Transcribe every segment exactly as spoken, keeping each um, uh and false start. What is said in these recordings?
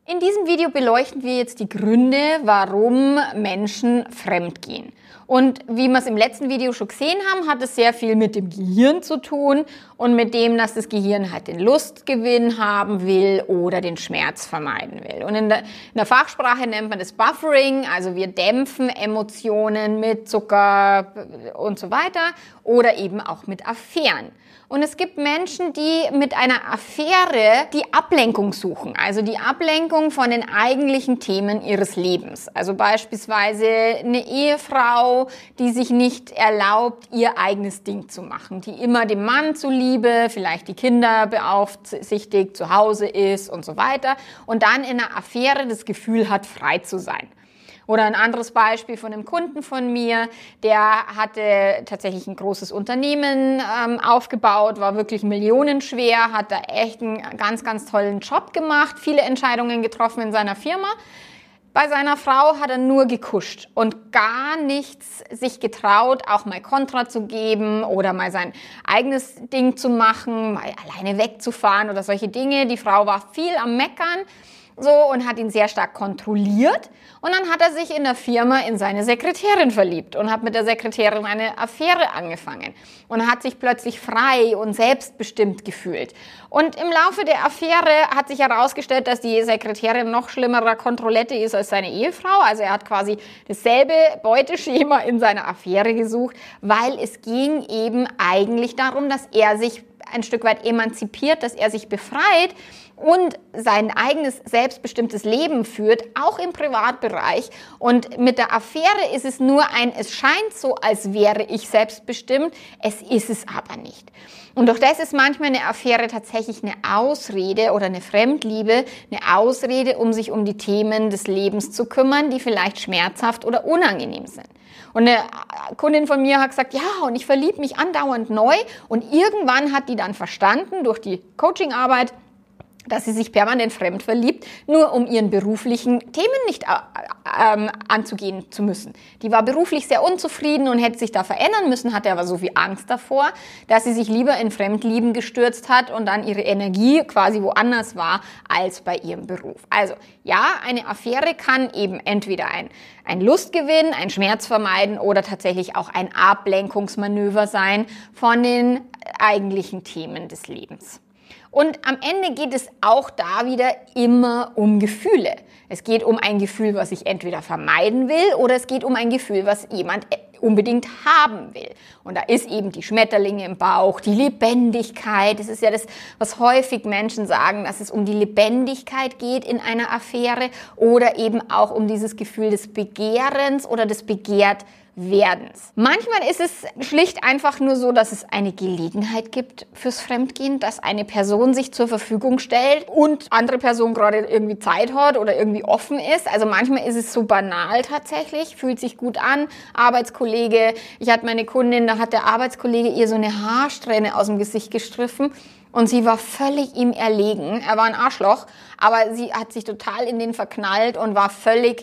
In diesem Video beleuchten wir jetzt die Gründe, warum Menschen fremdgehen. Und wie wir es im letzten Video schon gesehen haben, hat es sehr viel mit dem Gehirn zu tun und mit dem, dass das Gehirn halt den Lustgewinn haben will oder den Schmerz vermeiden will. Und in der, in der Fachsprache nennt man das Buffering, also wir dämpfen Emotionen mit Zucker und so weiter oder eben auch mit Affären. Und es gibt Menschen, die mit einer Affäre die Ablenkung suchen, also die Ablenkung von den eigentlichen Themen ihres Lebens. Also beispielsweise eine Ehefrau, die sich nicht erlaubt, ihr eigenes Ding zu machen, die immer dem Mann zuliebe, vielleicht die Kinder beaufsichtigt, zu Hause ist und so weiter und dann in einer Affäre das Gefühl hat, frei zu sein. Oder ein anderes Beispiel von einem Kunden von mir, der hatte tatsächlich ein großes Unternehmen ähm, aufgebaut, war wirklich millionenschwer, hat da echt einen ganz, ganz tollen Job gemacht, viele Entscheidungen getroffen in seiner Firma. Bei seiner Frau hat er nur gekuscht und gar nichts sich getraut, auch mal Kontra zu geben oder mal sein eigenes Ding zu machen, mal alleine wegzufahren oder solche Dinge. Die Frau war viel am Meckern. So, und hat ihn sehr stark kontrolliert. Und dann hat er sich in der Firma in seine Sekretärin verliebt und hat mit der Sekretärin eine Affäre angefangen und hat sich plötzlich frei und selbstbestimmt gefühlt. Und im Laufe der Affäre hat sich herausgestellt, dass die Sekretärin noch schlimmerer Kontrollette ist als seine Ehefrau. Also er hat quasi dasselbe Beuteschema in seiner Affäre gesucht, weil es ging eben eigentlich darum, dass er sich ein Stück weit emanzipiert, dass er sich befreit und sein eigenes selbstbestimmtes Leben führt, auch im Privatbereich. Und mit der Affäre ist es nur ein, es scheint so, als wäre ich selbstbestimmt, es ist es aber nicht. Und durch das ist manchmal eine Affäre tatsächlich eine Ausrede oder eine Fremdliebe, eine Ausrede, um sich um die Themen des Lebens zu kümmern, die vielleicht schmerzhaft oder unangenehm sind. Und eine Kundin von mir hat gesagt, ja, und ich verliebe mich andauernd neu. Und irgendwann hat die dann verstanden durch die Coachingarbeit, dass sie sich permanent fremd verliebt, nur um ihren beruflichen Themen nicht äh, äh, anzugehen zu müssen. Die war beruflich sehr unzufrieden und hätte sich da verändern müssen, hatte aber so viel Angst davor, dass sie sich lieber in Fremdlieben gestürzt hat und dann ihre Energie quasi woanders war als bei ihrem Beruf. Also ja, eine Affäre kann eben entweder ein, ein Lustgewinn, ein Schmerz vermeiden oder tatsächlich auch ein Ablenkungsmanöver sein von den eigentlichen Themen des Lebens. Und am Ende geht es auch da wieder immer um Gefühle. Es geht um ein Gefühl, was ich entweder vermeiden will, oder es geht um ein Gefühl, was jemand unbedingt haben will. Und da ist eben die Schmetterlinge im Bauch, die Lebendigkeit. Das ist ja das, was häufig Menschen sagen, dass es um die Lebendigkeit geht in einer Affäre oder eben auch um dieses Gefühl des Begehrens oder des Begehrtwerdens. Manchmal ist es schlicht einfach nur so, dass es eine Gelegenheit gibt fürs Fremdgehen, dass eine Person sich zur Verfügung stellt und andere Person gerade irgendwie Zeit hat oder irgendwie offen ist. Also manchmal ist es so banal tatsächlich, fühlt sich gut an. Arbeitskollege, ich hatte meine Kundin, da hat der Arbeitskollege ihr so eine Haarsträhne aus dem Gesicht gestriffen. Und sie war völlig ihm erlegen. Er war ein Arschloch, aber sie hat sich total in den verknallt und war völlig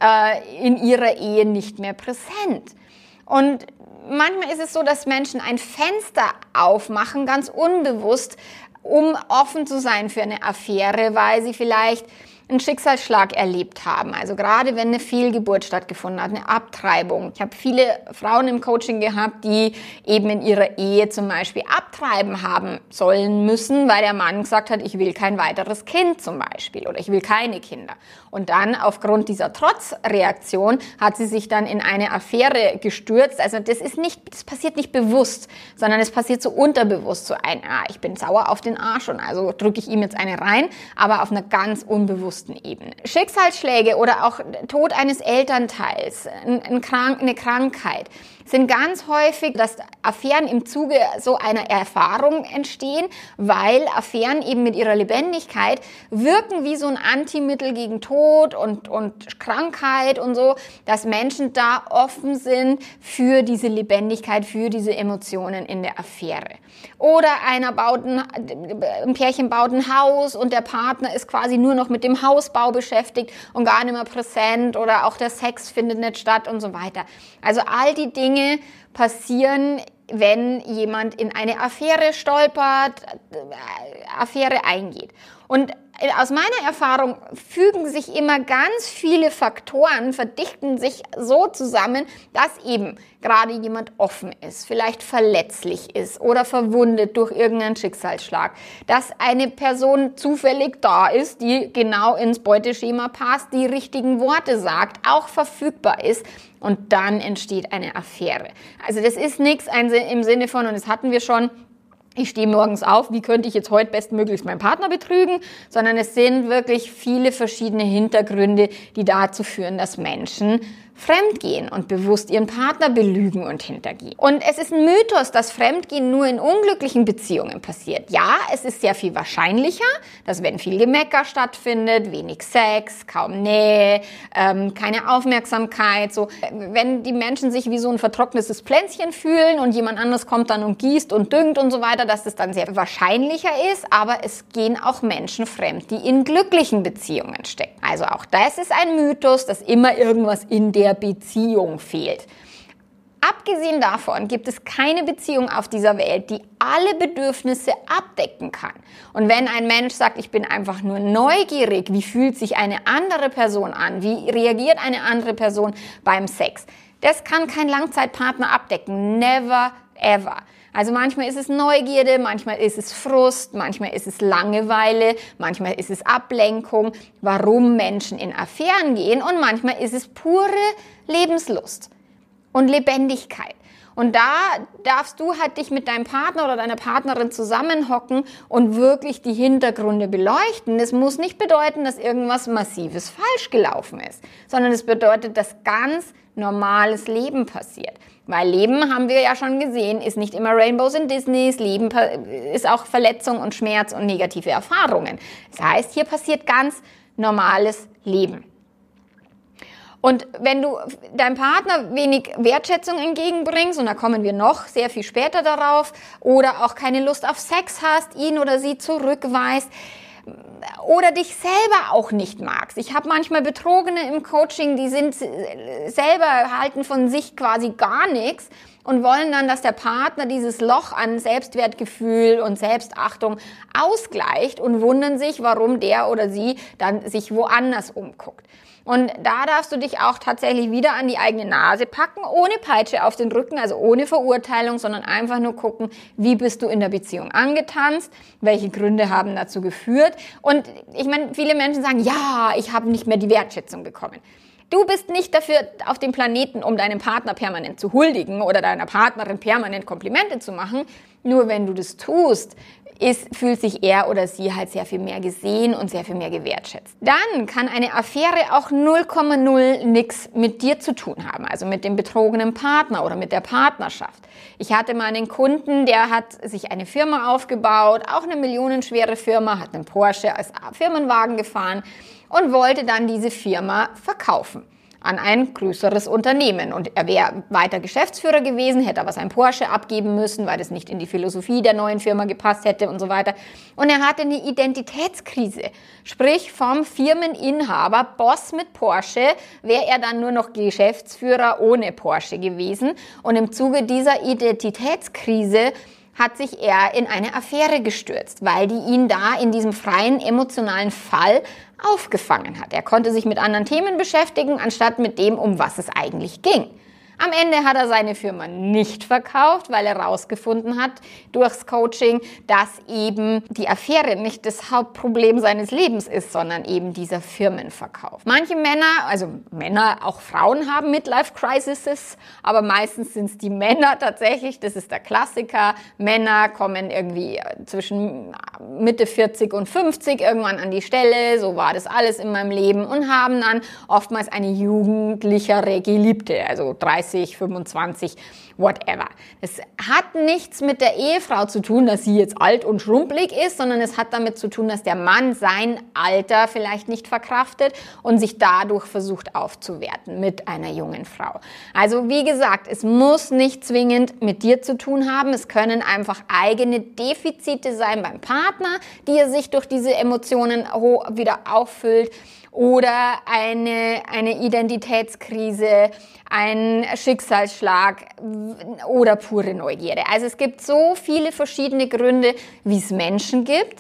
äh, in ihrer Ehe nicht mehr präsent. Und manchmal ist es so, dass Menschen ein Fenster aufmachen, ganz unbewusst, um offen zu sein für eine Affäre, weil sie vielleicht einen Schicksalsschlag erlebt haben. Also gerade wenn eine Fehlgeburt stattgefunden hat, eine Abtreibung. Ich habe viele Frauen im Coaching gehabt, die eben in ihrer Ehe zum Beispiel abtreiben haben sollen müssen, weil der Mann gesagt hat, ich will kein weiteres Kind zum Beispiel oder ich will keine Kinder. Und dann aufgrund dieser Trotzreaktion hat sie sich dann in eine Affäre gestürzt. Also das ist nicht, das passiert nicht bewusst, sondern es passiert so unterbewusst, so ein, ah, ich bin sauer auf den Arsch und also drücke ich ihm jetzt eine rein, aber auf einer ganz unbewussten Ebene. Schicksalsschläge oder auch Tod eines Elternteils, ein Krank, eine Krankheit, sind ganz häufig, dass Affären im Zuge so einer Erfahrung entstehen, weil Affären eben mit ihrer Lebendigkeit wirken wie so ein Antimittel gegen Tod und, und Krankheit und so, dass Menschen da offen sind für diese Lebendigkeit, für diese Emotionen in der Affäre. Oder einer baut ein, ein Pärchen baut ein Haus und der Partner ist quasi nur noch mit dem Hausbau beschäftigt und gar nicht mehr präsent oder auch der Sex findet nicht statt und so weiter. Also all die Dinge passieren, wenn jemand in eine Affäre stolpert, Affäre eingeht. Und aus meiner Erfahrung fügen sich immer ganz viele Faktoren, verdichten sich so zusammen, dass eben gerade jemand offen ist, vielleicht verletzlich ist oder verwundet durch irgendeinen Schicksalsschlag, dass eine Person zufällig da ist, die genau ins Beuteschema passt, die richtigen Worte sagt, auch verfügbar ist und dann entsteht eine Affäre. Also das ist nichts im Sinne von, und das hatten wir schon, ich stehe morgens auf, wie könnte ich jetzt heute bestmöglichst meinen Partner betrügen, sondern es sind wirklich viele verschiedene Hintergründe, die dazu führen, dass Menschen fremdgehen und bewusst ihren Partner belügen und hintergehen. Und es ist ein Mythos, dass Fremdgehen nur in unglücklichen Beziehungen passiert. Ja, es ist sehr viel wahrscheinlicher, dass wenn viel Gemecker stattfindet, wenig Sex, kaum Nähe, ähm, keine Aufmerksamkeit, so, wenn die Menschen sich wie so ein vertrocknetes Pflänzchen fühlen und jemand anderes kommt dann und gießt und düngt und so weiter, dass das dann sehr wahrscheinlicher ist, aber es gehen auch Menschen fremd, die in glücklichen Beziehungen stecken. Also auch das ist ein Mythos, dass immer irgendwas in der Beziehung fehlt. Abgesehen davon gibt es keine Beziehung auf dieser Welt, die alle Bedürfnisse abdecken kann. Und wenn ein Mensch sagt, ich bin einfach nur neugierig, wie fühlt sich eine andere Person an, wie reagiert eine andere Person beim Sex, das kann kein Langzeitpartner abdecken. Never ever. Also manchmal ist es Neugierde, manchmal ist es Frust, manchmal ist es Langeweile, manchmal ist es Ablenkung, warum Menschen in Affären gehen, und manchmal ist es pure Lebenslust und Lebendigkeit. Und da darfst du halt dich mit deinem Partner oder deiner Partnerin zusammenhocken und wirklich die Hintergründe beleuchten. Das muss nicht bedeuten, dass irgendwas Massives falsch gelaufen ist, sondern es bedeutet, dass ganz normales Leben passiert. Weil Leben, haben wir ja schon gesehen, ist nicht immer Rainbows in Disneys. Leben ist auch Verletzung und Schmerz und negative Erfahrungen. Das heißt, hier passiert ganz normales Leben. Und wenn du deinem Partner wenig Wertschätzung entgegenbringst, und da kommen wir noch sehr viel später darauf, oder auch keine Lust auf Sex hast, ihn oder sie zurückweist, oder dich selber auch nicht magst. Ich habe manchmal Betrogene im Coaching, die sind selber, halten von sich quasi gar nichts und wollen dann, dass der Partner dieses Loch an Selbstwertgefühl und Selbstachtung ausgleicht und wundern sich, warum der oder sie dann sich woanders umguckt. Und da darfst du dich auch tatsächlich wieder an die eigene Nase packen, ohne Peitsche auf den Rücken, also ohne Verurteilung, sondern einfach nur gucken, wie bist du in der Beziehung angetanzt, welche Gründe haben dazu geführt. Und ich meine, viele Menschen sagen, ja, ich habe nicht mehr die Wertschätzung bekommen. Du bist nicht dafür auf dem Planeten, um deinem Partner permanent zu huldigen oder deiner Partnerin permanent Komplimente zu machen. Nur wenn du das tust, ist, fühlt sich er oder sie halt sehr viel mehr gesehen und sehr viel mehr gewertschätzt. Dann kann eine Affäre auch null Komma null nix mit dir zu tun haben, also mit dem betrogenen Partner oder mit der Partnerschaft. Ich hatte mal einen Kunden, der hat sich eine Firma aufgebaut, auch eine millionenschwere Firma, hat einen Porsche als Firmenwagen gefahren und wollte dann diese Firma verkaufen an ein größeres Unternehmen. Und er wäre weiter Geschäftsführer gewesen, hätte aber sein Porsche abgeben müssen, weil das nicht in die Philosophie der neuen Firma gepasst hätte und so weiter. Und er hatte eine Identitätskrise. Sprich, vom Firmeninhaber, Boss mit Porsche, wäre er dann nur noch Geschäftsführer ohne Porsche gewesen. Und im Zuge dieser Identitätskrise hat sich er in eine Affäre gestürzt, weil die ihn da in diesem freien emotionalen Fall aufgefangen hat. Er konnte sich mit anderen Themen beschäftigen, anstatt mit dem, um was es eigentlich ging. Am Ende hat er seine Firma nicht verkauft, weil er herausgefunden hat durchs Coaching, dass eben die Affäre nicht das Hauptproblem seines Lebens ist, sondern eben dieser Firmenverkauf. Manche Männer, also Männer, auch Frauen haben Midlife-Crises, aber meistens sind es die Männer tatsächlich, das ist der Klassiker. Männer kommen irgendwie zwischen Mitte vierzig und fünfzig irgendwann an die Stelle, so war das alles in meinem Leben, und haben dann oftmals eine jugendlichere Geliebte, also dreißig, fünfundzwanzig, whatever. Es hat nichts mit der Ehefrau zu tun, dass sie jetzt alt und schrumpelig ist, sondern es hat damit zu tun, dass der Mann sein Alter vielleicht nicht verkraftet und sich dadurch versucht aufzuwerten mit einer jungen Frau. Also wie gesagt, es muss nicht zwingend mit dir zu tun haben. Es können einfach eigene Defizite sein beim Partner, die er sich durch diese Emotionen wieder auffüllt. Oder eine, eine Identitätskrise, ein Schicksalsschlag oder pure Neugierde. Also es gibt so viele verschiedene Gründe, wie es Menschen gibt.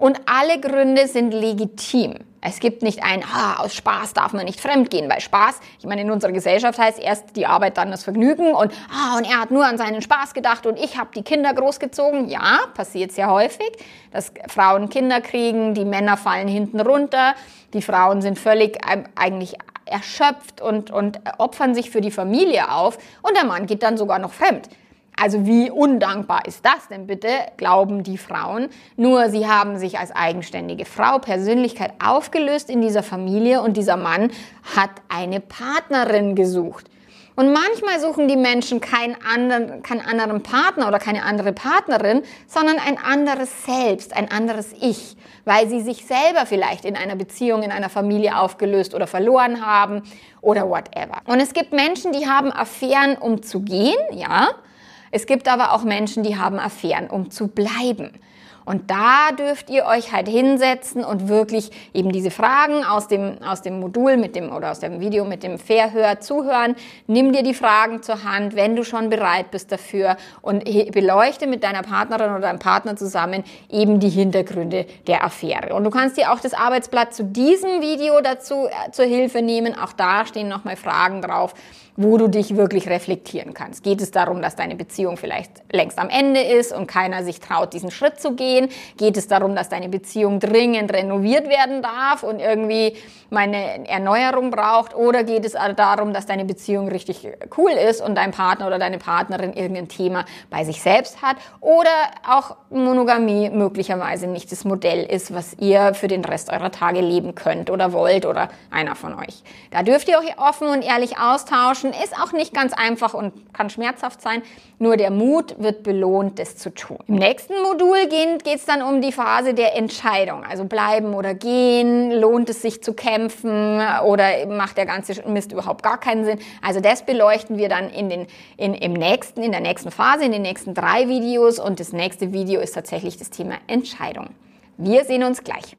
Und alle Gründe sind legitim. Es gibt nicht ein, ah, aus Spaß darf man nicht fremdgehen, weil Spaß, ich meine, in unserer Gesellschaft heißt erst die Arbeit, dann das Vergnügen und, ah, und er hat nur an seinen Spaß gedacht und ich habe die Kinder großgezogen. Ja, passiert sehr häufig, dass Frauen Kinder kriegen, die Männer fallen hinten runter, die Frauen sind völlig eigentlich erschöpft und, und opfern sich für die Familie auf und der Mann geht dann sogar noch fremd. Also wie undankbar ist das denn bitte, glauben die Frauen. Nur sie haben sich als eigenständige Frau, Persönlichkeit aufgelöst in dieser Familie und dieser Mann hat eine Partnerin gesucht. Und manchmal suchen die Menschen keinen anderen, keinen anderen Partner oder keine andere Partnerin, sondern ein anderes Selbst, ein anderes Ich, weil sie sich selber vielleicht in einer Beziehung, in einer Familie aufgelöst oder verloren haben oder whatever. Und es gibt Menschen, die haben Affären, um zu gehen, ja. Es gibt aber auch Menschen, die haben Affären, um zu bleiben. Und da dürft ihr euch halt hinsetzen und wirklich eben diese Fragen aus dem, aus dem Modul mit dem, oder aus dem Video mit dem Verhör zuhören. Nimm dir die Fragen zur Hand, wenn du schon bereit bist dafür und beleuchte mit deiner Partnerin oder deinem Partner zusammen eben die Hintergründe der Affäre. Und du kannst dir auch das Arbeitsblatt zu diesem Video dazu äh, zur Hilfe nehmen. Auch da stehen nochmal Fragen drauf, wo du dich wirklich reflektieren kannst. Geht es darum, dass deine Beziehung vielleicht längst am Ende ist und keiner sich traut, diesen Schritt zu gehen? Geht es darum, dass deine Beziehung dringend renoviert werden darf und irgendwie mal eine Erneuerung braucht? Oder geht es darum, dass deine Beziehung richtig cool ist und dein Partner oder deine Partnerin irgendein Thema bei sich selbst hat? Oder auch Monogamie möglicherweise nicht das Modell ist, was ihr für den Rest eurer Tage leben könnt oder wollt oder einer von euch. Da dürft ihr euch offen und ehrlich austauschen. Ist auch nicht ganz einfach und kann schmerzhaft sein, nur der Mut wird belohnt, das zu tun. Im nächsten Modul geht es dann um die Phase der Entscheidung, also bleiben oder gehen, lohnt es sich zu kämpfen oder macht der ganze Mist überhaupt gar keinen Sinn. Also das beleuchten wir dann in den, in, im nächsten, in der nächsten Phase, in den nächsten drei Videos und das nächste Video ist tatsächlich das Thema Entscheidung. Wir sehen uns gleich.